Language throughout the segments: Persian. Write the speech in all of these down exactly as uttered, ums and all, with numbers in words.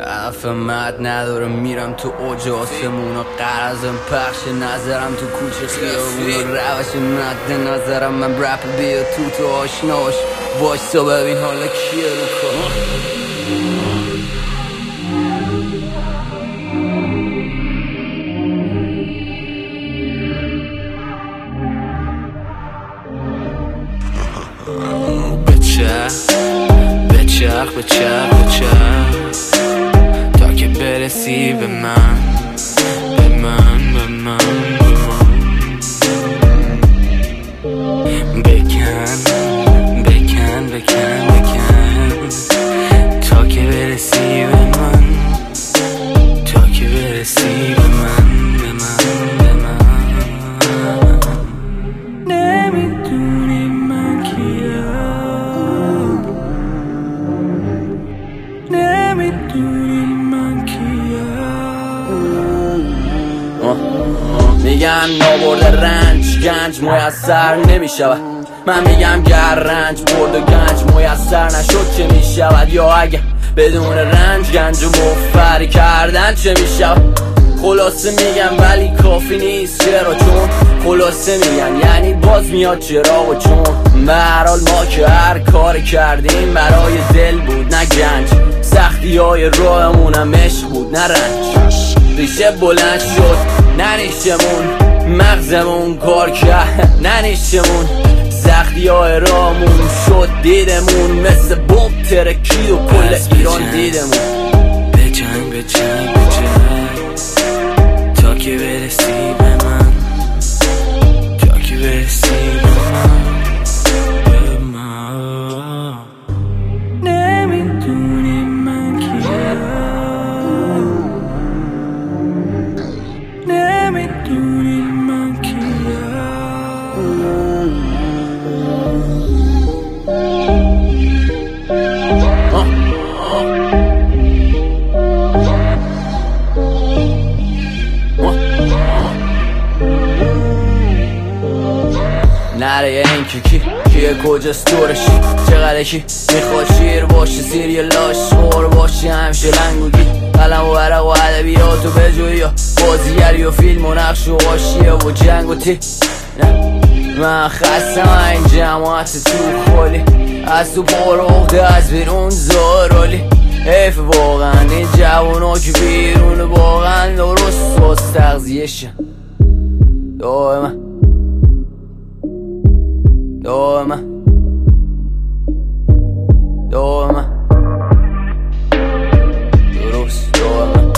افهمت نداره میرم تو اوج آسمون و قرازم پخش نظرم تو کوچه خیابون و روش مد نظرم من رپ بیا تو تو آشناش وایسا ببین حالا کیه رو کن بچه بچرخ بچرخ بچرخ تا که برسی به من به من به من به من بکن بکن بکن بکن تا که برسی به من تا که برسی به من به من به من نمیدونی من کیم نمیدونی من کیم میگن نابرده رنج گنج میسر نمیشود من میگم گر رنج برد و گنج میسر نشد چه میشود یا اگه بدون رنج گنج و مفری کردن چه میشود خلاصه میگم ولی کافی نیست چرا چون خلاصه میگم یعنی باز میاد چرا و چون به هر حال ما که هر کار کردیم برای دل بود نه گنج سختی های راهمونم عشق بود نه رنج ریشه بلند شد نه ریشمون مغزمون کار کرد نه ریشمون سختی های راهمون شد دیدمون مثل بوب ترکید و کل ایران دیدمون بجنگ بجنگ بجنگ تا که برسی به من تا که برسی به من به من نمیدونی من کیم نمیدونی من کیم نره این که کی کیه کجاست دورشی چقدر کی میخواد شیر باشه زیر یه لاش خور باشی همشه لنگوگی قلم و ورق و ادبیات و بجویی و بازیگری و فیلم و نقش و غاشیه و جنگ و تی من خستم این جماعت تو خالی از تو پر عقده از بیرون زارالی حیف واقعا این جوونا که بیرون واقعا درست باز تغذیهشن دائما دائما دائما درست دائما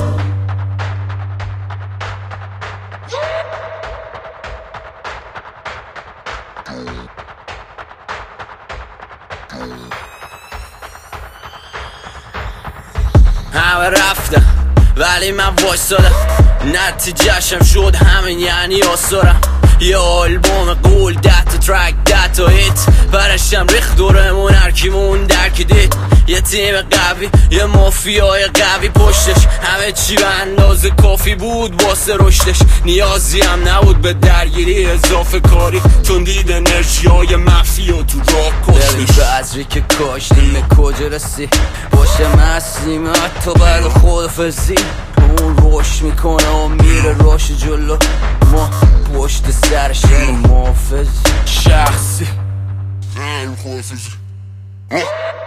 همه رفتم ولی من وایسادم نتیجهشم شد همین یعنی آثارم یه آلبوم قول ده تا ترک ده تا هیت برشم ریخت دورمون هرکیمون درکی دید یه تیم قوی یه مافیای قوی پشتش همه چی به اندازه کافی بود واسه رشدش نیازی هم نبود به درگیری اضافه کاری چون دید انرژی های مافیا تو راه کشتش بذری که کاشتیم به کجا رسی باشه مسلیم حتی بعد خودفزی اون روش میکنه و میره روش جلو ما پشت سرش محافظ شخصی